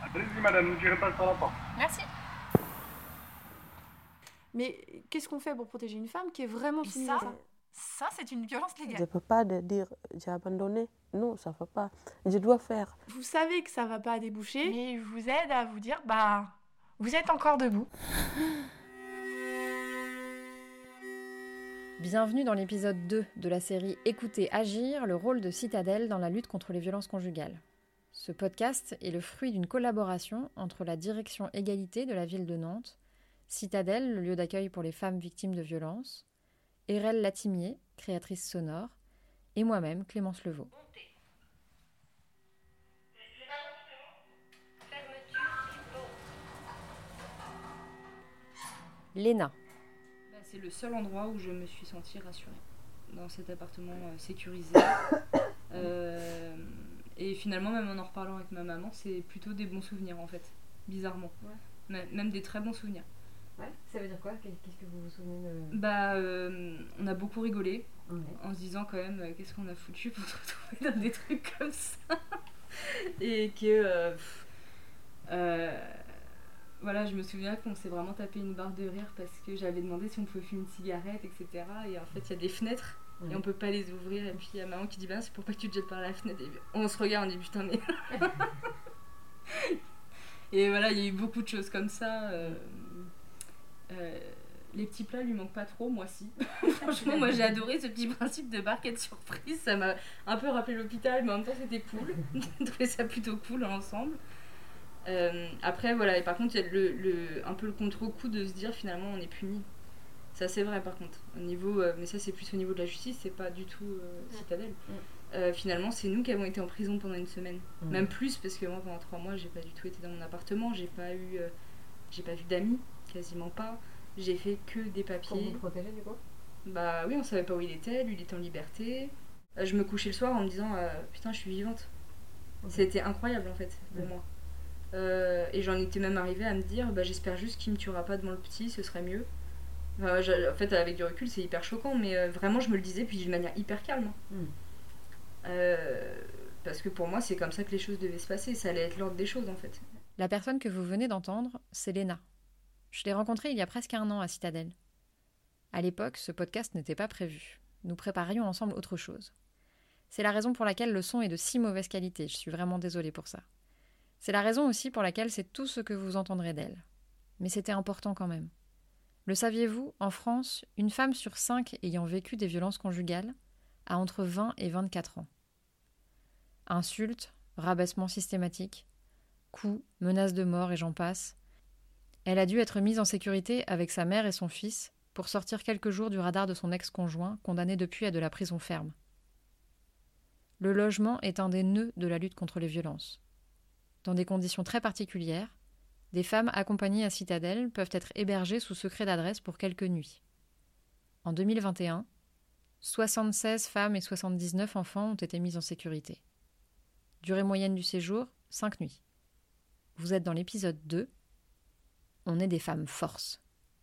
Allez-y, madame, ne tirez pas sur la porte. Merci. Mais qu'est-ce qu'on fait pour protéger une femme qui est vraiment Et soumise à ça? ça, c'est une violence Je ne légale. peux pas dire j'ai abandonné. Non, ça ne va pas. Je dois faire. Vous savez que ça va pas déboucher. Mais je vous aide à vous dire, vous êtes encore debout. Bienvenue dans l'épisode 2 de la série Écoutez agir, le rôle de Citadelle dans la lutte contre les violences conjugales. Ce podcast est le fruit d'une collaboration entre la direction égalité de la ville de Nantes, Citadelle, le lieu d'accueil pour les femmes victimes de violences, Erel Latimier, créatrice sonore, et moi-même, Clémence Levaux. Léna. C'est le seul endroit où je me suis sentie rassurée, dans cet appartement sécurisé. Et finalement, même en reparlant avec ma maman, c'est plutôt des bons souvenirs en fait, bizarrement. Ouais. Même des très bons souvenirs. Ouais, ça veut dire quoi? Qu'est-ce que vous vous souvenez de... On a beaucoup rigolé, ouais. En se disant quand même qu'est-ce qu'on a foutu pour se retrouver dans des trucs comme ça. Et que... voilà, je me souviens qu'on s'est vraiment tapé une barre de rire parce que j'avais demandé si on pouvait fumer une cigarette, etc. Et en fait, il y a des fenêtres et on peut pas les ouvrir. Et puis il y a maman qui dit c'est pour pas que tu te jettes par la fenêtre. Et on se regarde, on dit putain, mais. Et voilà, il y a eu beaucoup de choses comme ça. Les petits plats lui manquent pas trop, moi si. Franchement, moi j'ai adoré ce petit principe de barquette surprise. Ça m'a un peu rappelé l'hôpital, mais en même temps c'était cool. J'ai trouvé ça plutôt cool ensemble. Après voilà, et par contre il y a un peu le contre-coup de se dire finalement on est puni. Ça c'est vrai par contre au niveau, mais ça c'est plus au niveau de la justice, c'est pas du tout Citadelle. Finalement c'est nous qui avons été en prison pendant une semaine, même plus, parce que moi pendant 3 mois j'ai pas du tout été dans mon appartement, j'ai pas vu d'amis, quasiment pas, j'ai fait que des papiers. Pour vous protéger du coup? Bah oui, on savait pas où il était, lui il était en liberté. Je me couchais le soir en me disant putain je suis vivante. C'était incroyable en fait pour moi. Et j'en étais même arrivée à me dire j'espère juste qu'il me tuera pas devant le petit, ce serait mieux. En fait avec du recul c'est hyper choquant, mais vraiment je me le disais puis d'une manière hyper calme. Parce que pour moi c'est comme ça que les choses devaient se passer, ça allait être l'ordre des choses en fait. La personne que vous venez d'entendre, c'est Léna. Je l'ai rencontrée il y a presque 1 an à Citadelle. À l'époque, ce podcast n'était pas prévu. Nous préparions ensemble autre chose. C'est la raison pour laquelle le son est de si mauvaise qualité, je suis vraiment désolée pour ça. C'est la raison aussi pour laquelle c'est tout ce que vous entendrez d'elle. Mais c'était important quand même. Le saviez-vous, en France, une femme sur 5 ayant vécu des violences conjugales a entre 20 et 24 ans. Insultes, rabaissements systématiques, coups, menaces de mort et j'en passe. Elle a dû être mise en sécurité avec sa mère et son fils pour sortir quelques jours du radar de son ex-conjoint, condamné depuis à de la prison ferme. Le logement est un des nœuds de la lutte contre les violences. Dans des conditions très particulières, des femmes accompagnées à Citadelle peuvent être hébergées sous secret d'adresse pour quelques nuits. En 2021, 76 femmes et 79 enfants ont été mis en sécurité. Durée moyenne du séjour, 5 nuits. Vous êtes dans l'épisode 2. On est des femmes force.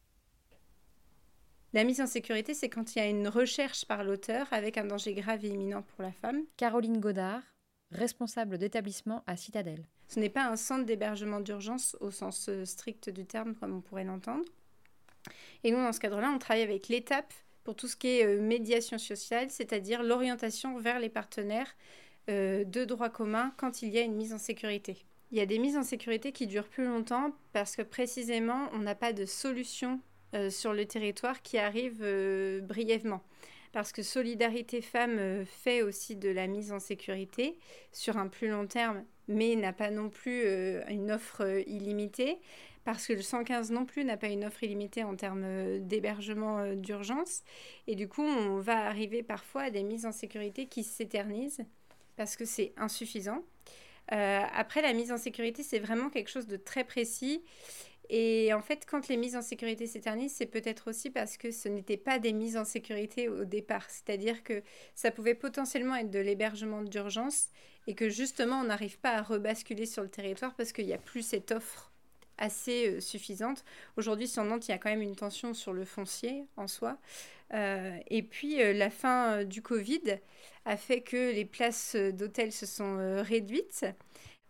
La mise en sécurité, c'est quand il y a une recherche par l'auteur avec un danger grave et imminent pour la femme. Caroline Godard, responsable d'établissement à Citadelle. Ce n'est pas un centre d'hébergement d'urgence au sens strict du terme, comme on pourrait l'entendre. Et nous, dans ce cadre-là, on travaille avec l'ETAP pour tout ce qui est médiation sociale, c'est-à-dire l'orientation vers les partenaires de droit commun quand il y a une mise en sécurité. Il y a des mises en sécurité qui durent plus longtemps parce que précisément, on n'a pas de solution sur le territoire qui arrive brièvement. Parce que Solidarité Femmes fait aussi de la mise en sécurité sur un plus long terme, mais n'a pas non plus une offre illimitée, parce que le 115 non plus n'a pas une offre illimitée en termes d'hébergement d'urgence. Et du coup, on va arriver parfois à des mises en sécurité qui s'éternisent, parce que c'est insuffisant. Après, la mise en sécurité, c'est vraiment quelque chose de très précis. Et en fait, quand les mises en sécurité s'éternisent, c'est peut-être aussi parce que ce n'était pas des mises en sécurité au départ. C'est-à-dire que ça pouvait potentiellement être de l'hébergement d'urgence et que justement, on n'arrive pas à rebasculer sur le territoire parce qu'il n'y a plus cette offre assez suffisante. Aujourd'hui, sur Nantes, il y a quand même une tension sur le foncier en soi. Et puis, la fin du Covid a fait que les places d'hôtel se sont réduites.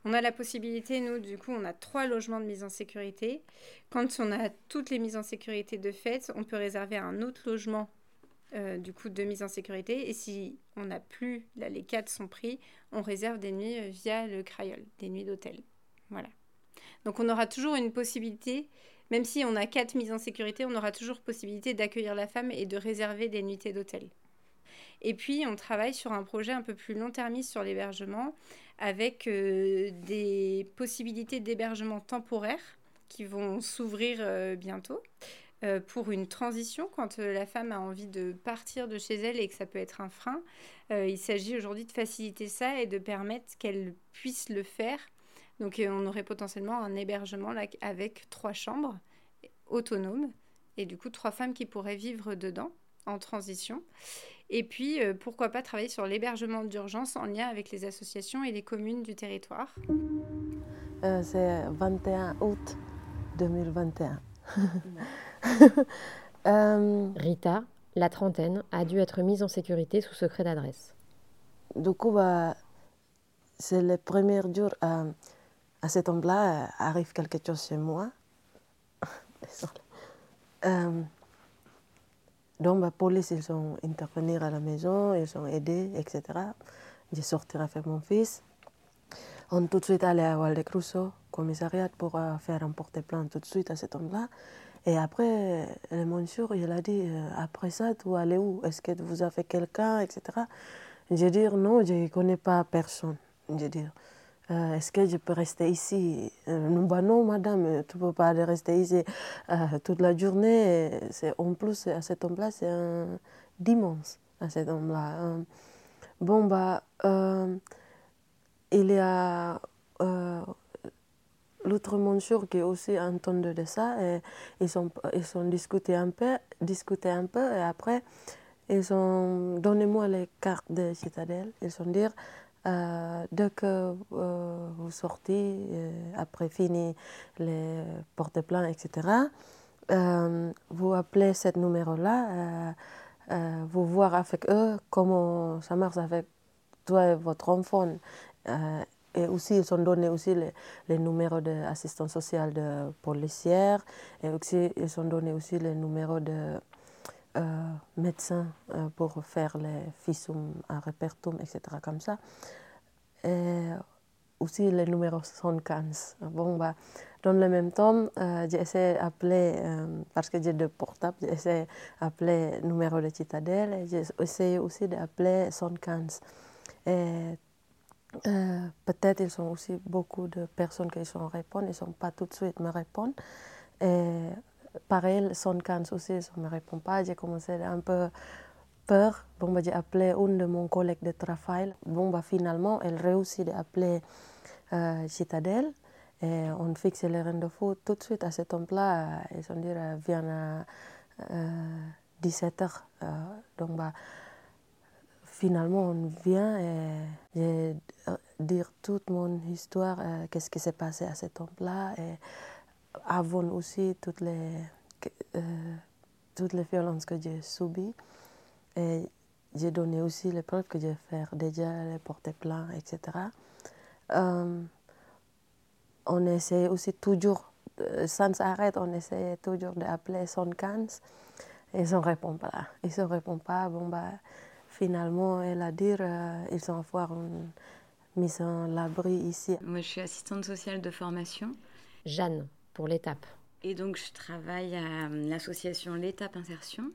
On a la possibilité, nous, du coup, on a 3 logements de mise en sécurité. Quand on a toutes les mises en sécurité de fait, on peut réserver un autre logement du coup de mise en sécurité. Et si on n'a plus, là les 4 sont pris, on réserve des nuits via le Crayol, des nuits d'hôtel. Voilà. Donc on aura toujours une possibilité, même si on a 4 mises en sécurité, on aura toujours possibilité d'accueillir la femme et de réserver des nuitées d'hôtel. Et puis on travaille sur un projet un peu plus long-termiste sur l'hébergement, avec des possibilités d'hébergement temporaire qui vont s'ouvrir bientôt. Pour une transition, quand la femme a envie de partir de chez elle et que ça peut être un frein, il s'agit aujourd'hui de faciliter ça et de permettre qu'elle puisse le faire. Donc on aurait potentiellement un hébergement là, avec 3 chambres autonomes et du coup 3 femmes qui pourraient vivre dedans en transition. Et puis pourquoi pas travailler sur l'hébergement d'urgence en lien avec les associations et les communes du territoire. C'est 21 août 2021. Rita, la trentaine, a dû être mise en sécurité sous secret d'adresse. Du coup, c'est le premier jour à cet endroit, arrive quelque chose chez moi. Donc, la police, ils sont intervenus à la maison, ils ont aidé, etc. J'ai sorti avec mon fils. On est tout de suite allé à Waldecruzo, commissariat, pour faire un porte-plainte tout de suite à cet endroit. Et après, le monsieur, il a dit, après ça, tu allais où? Est-ce que vous avez quelqu'un, etc. J'ai dit, non, je ne connais pas personne. J'ai dit, est-ce que je peux rester ici? Non, madame, tu ne peux pas rester ici toute la journée. En plus, à cet endroit, c'est un dimanche, à cet endroit. Il y a l'autre monsieur qui est aussi entendu de ça. Et ils ont discuté un peu, et après, ils ont donné moi les cartes de Citadelle. Ils ont dit, dès que vous sortez, après fini les porte-plainte, etc., vous appelez ce numéro-là, vous voir avec eux comment ça marche avec toi et votre enfant. Et aussi, ils ont donné aussi les numéros d'assistance sociale de policière, et aussi, ils ont donné aussi les numéros de médecins pour faire les fissum à repertum, etc. comme ça. Et aussi le numéro 115. Dans le même temps, j'ai essayé d'appeler, parce que j'ai 2 portables, j'ai essayé d'appeler le numéro de Citadelle et j'ai essayé aussi d'appeler 115. Et peut-être ils ont aussi beaucoup de personnes qui sont répondent, ils ne sont pas tout de suite me répondent. Et pareil, 115 aussi, ils ne me répondent pas. J'ai commencé un peu peur. J'ai appelé une de mon collègue de travail. Finalement, elle réussit d'appeler Citadelle. Et on fixe le rendez-vous tout de suite à cet endroit. Ils ont dit, viens à 17h. Finalement, on vient et je dis toute mon histoire, qu'est-ce qui s'est passé à cet endroit. Et avant aussi toutes les violences que j'ai subies. Et j'ai donné aussi les preuves que j'ai fait déjà, les porte-plainte, etc. On essaie aussi toujours, sans arrêt, on essaie toujours d'appeler 115. Ils ne répondent pas. Ils ne répondent pas. Finalement, elle a dit qu'ils ont avoir une mise en l'abri ici. Moi, je suis assistante sociale de formation. Jeanne, pour l'étape. Et donc, je travaille à l'association L'Étape Insertion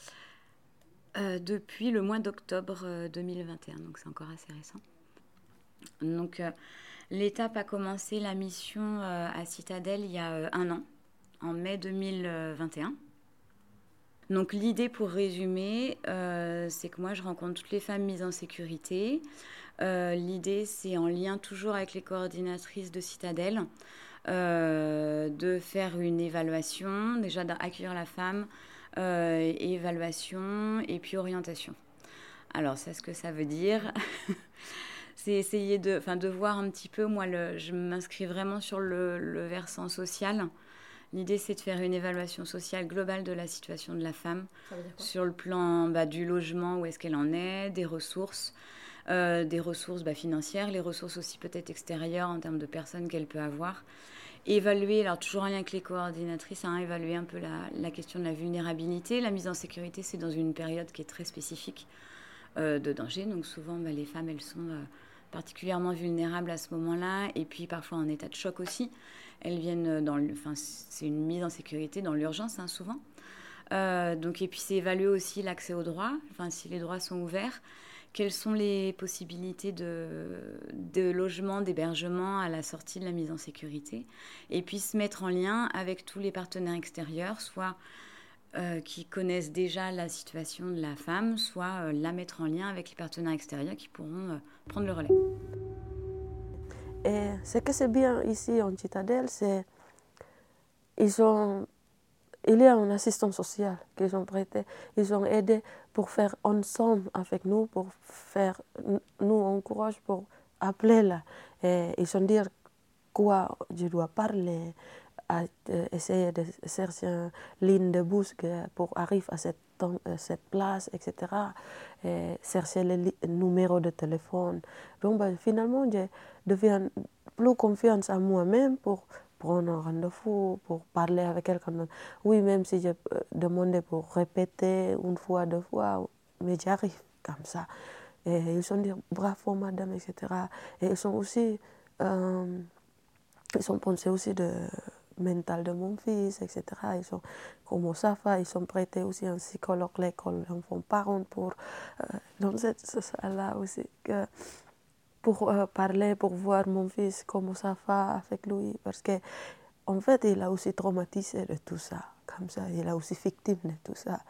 depuis le mois d'octobre 2021. Donc, c'est encore assez récent. Donc, l'Étape a commencé la mission à Citadelle il y a 1 an, en mai 2021. Donc l'idée, pour résumer, c'est que moi je rencontre toutes les femmes mises en sécurité. L'idée, c'est en lien toujours avec les coordinatrices de Citadelle, de faire une évaluation, déjà d'accueillir la femme, évaluation et puis orientation. Alors ça, ce que ça veut dire, c'est essayer de voir un petit peu, moi je m'inscris vraiment sur le versant social. L'idée, c'est de faire une évaluation sociale globale de la situation de la femme, sur le plan du logement, où est-ce qu'elle en est, des ressources, des ressources financières, les ressources aussi peut-être extérieures en termes de personnes qu'elle peut avoir. Et évaluer, alors toujours en lien avec les coordinatrices, évaluer un peu la question de la vulnérabilité. La mise en sécurité, c'est dans une période qui est très spécifique de danger. Donc souvent, les femmes, elles sont particulièrement vulnérables à ce moment-là. Et puis parfois en état de choc aussi. Elles viennent c'est une mise en sécurité dans l'urgence, souvent. Et puis c'est évaluer aussi l'accès aux droits, si les droits sont ouverts. Quelles sont les possibilités de logement, d'hébergement à la sortie de la mise en sécurité? Et puis se mettre en lien avec tous les partenaires extérieurs, soit qui connaissent déjà la situation de la femme, soit la mettre en lien avec les partenaires extérieurs qui pourront prendre le relais. Et ce que c'est bien ici en Citadelle, c'est il y a une assistance sociale qu'ils ont prêté. Ils ont aidé pour faire ensemble avec nous, nous encourage pour appeler là. Et ils ont dit quoi je dois parler, essayer de chercher une ligne de bus pour arriver à cette place, etc. Et chercher le numéro de téléphone. Donc finalement, je deviens plus confiance en moi-même pour prendre un rendez-vous, pour parler avec quelqu'un. Oui, même si je demandais pour répéter une fois, 2 fois, mais j'arrive comme ça. Et ils ont dit bravo madame, etc. Et ils ont aussi, ils ont pensé aussi de mental de mon fils, etc. Ils ont, comment ça va, ils ont prêté aussi un psychologue à l'école d'enfants-parents pour, dans cette salle-là aussi, pour parler, pour voir mon fils, comment ça va avec lui. Parce que en fait, il a aussi traumatisé de tout ça. Comme ça, il a aussi victime de tout ça.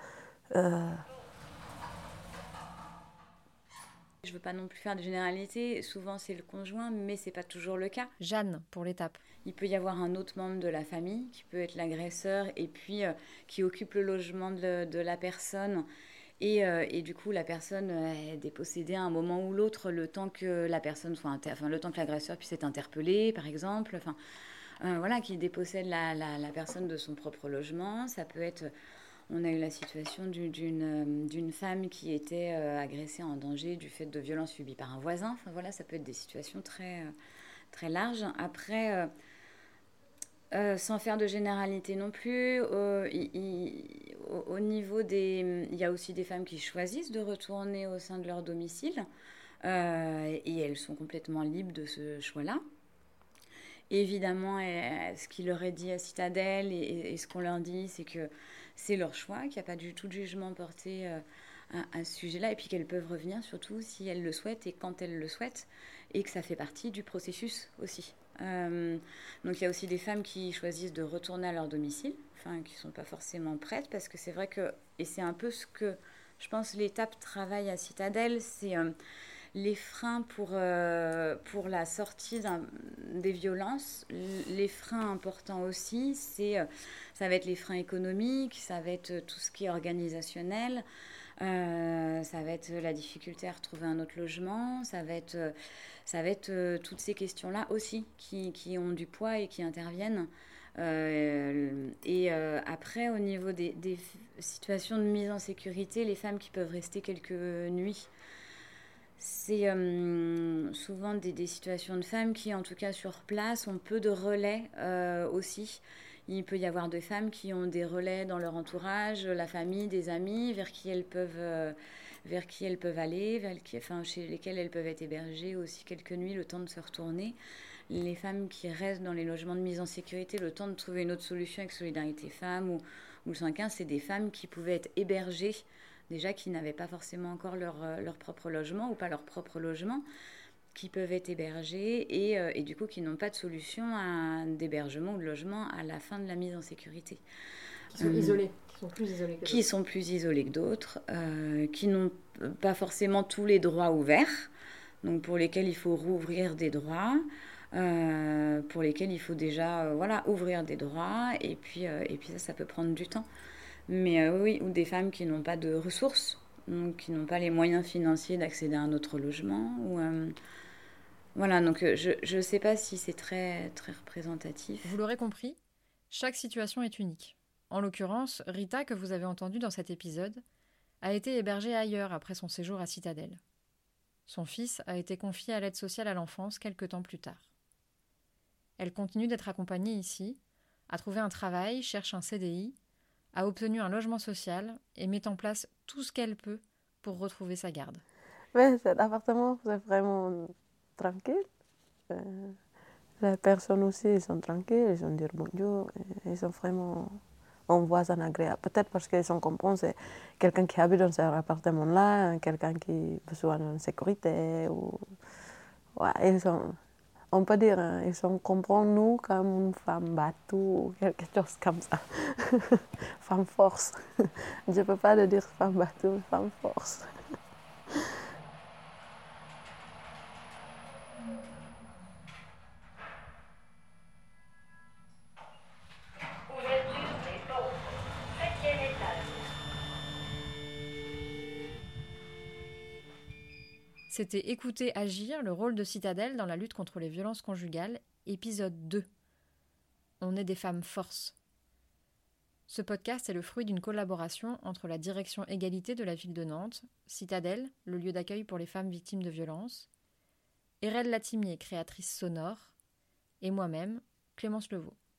Je ne veux pas non plus faire de généralité. Souvent, c'est le conjoint, mais ce n'est pas toujours le cas. Jeanne, pour l'étape. Il peut y avoir un autre membre de la famille qui peut être l'agresseur et puis qui occupe le logement de la personne. Et du coup, la personne est dépossédée à un moment ou l'autre, le temps que la personne soit le temps que l'agresseur puisse être interpellé, par exemple. Qui dépossède la personne de son propre logement. Ça peut être... On a eu la situation d'une femme qui était agressée en danger du fait de violences subies par un voisin. Ça peut être des situations très, très larges. Après, sans faire de généralité non plus, au niveau des... Il y a aussi des femmes qui choisissent de retourner au sein de leur domicile. Et elles sont complètement libres de ce choix-là. Évidemment, ce qu'il leur est dit à Citadelle et ce qu'on leur dit, c'est que c'est leur choix, qu'il n'y a pas du tout de jugement porté à ce sujet-là, et puis qu'elles peuvent revenir surtout si elles le souhaitent et quand elles le souhaitent, et que ça fait partie du processus aussi. Donc il y a aussi des femmes qui choisissent de retourner à leur domicile, qui ne sont pas forcément prêtes, parce que c'est vrai que, et c'est un peu ce que je pense l'étape travail à Citadelle, c'est... les freins pour la sortie des violences, les freins importants aussi, ça va être les freins économiques, ça va être tout ce qui est organisationnel, ça va être la difficulté à retrouver un autre logement, ça va être toutes ces questions-là aussi qui ont du poids et qui interviennent. Après, au niveau des situations de mise en sécurité, les femmes qui peuvent rester quelques nuits, c'est souvent des situations de femmes qui, en tout cas sur place, ont peu de relais aussi. Il peut y avoir des femmes qui ont des relais dans leur entourage, la famille, des amis, vers qui elles peuvent aller, chez lesquelles elles peuvent être hébergées aussi quelques nuits, le temps de se retourner. Les femmes qui restent dans les logements de mise en sécurité, le temps de trouver une autre solution avec Solidarité Femmes ou le 115, c'est des femmes qui pouvaient être hébergées, déjà qui n'avaient pas forcément encore leur propre logement ou pas leur propre logement, qui peuvent être hébergées et du coup qui n'ont pas de solution d'hébergement ou de logement à la fin de la mise en sécurité. Qui sont isolées, qui sont plus isolées que d'autres. Qui n'ont pas forcément tous les droits ouverts, donc pour lesquels il faut rouvrir des droits, pour lesquels il faut déjà ouvrir des droits, et puis ça peut prendre du temps. Mais oui, ou des femmes qui n'ont pas de ressources, donc qui n'ont pas les moyens financiers d'accéder à un autre logement. Donc je ne sais pas si c'est très, très représentatif. Vous l'aurez compris, chaque situation est unique. En l'occurrence, Rita, que vous avez entendue dans cet épisode, a été hébergée ailleurs après son séjour à Citadelle. Son fils a été confié à l'aide sociale à l'enfance quelque temps plus tard. Elle continue d'être accompagnée ici, a trouvé un travail, cherche un CDI, a obtenu un logement social et met en place tout ce qu'elle peut pour retrouver sa garde. Mais cet appartement, c'est vraiment tranquille. Les personnes aussi, ils sont tranquilles, ils ont dire bonjour, ils sont vraiment un voisin agréable. Peut-être parce qu'ils ont compris, c'est quelqu'un qui habite dans cet appartement-là, quelqu'un qui a besoin de sécurité. Ou... Ouais, ils sont, on peut dire, ils comprennent nous comme une femme bateau ou quelque chose comme ça. Femme force. Je ne peux pas le dire femme bateau, femme force. C'était Écouter, agir, le rôle de Citadelle dans la lutte contre les violences conjugales, épisode 2. On est des femmes force. Ce podcast est le fruit d'une collaboration entre la direction égalité de la ville de Nantes, Citadelle, le lieu d'accueil pour les femmes victimes de violences, Erel Latimier, créatrice sonore, et moi-même, Clémence Levaux.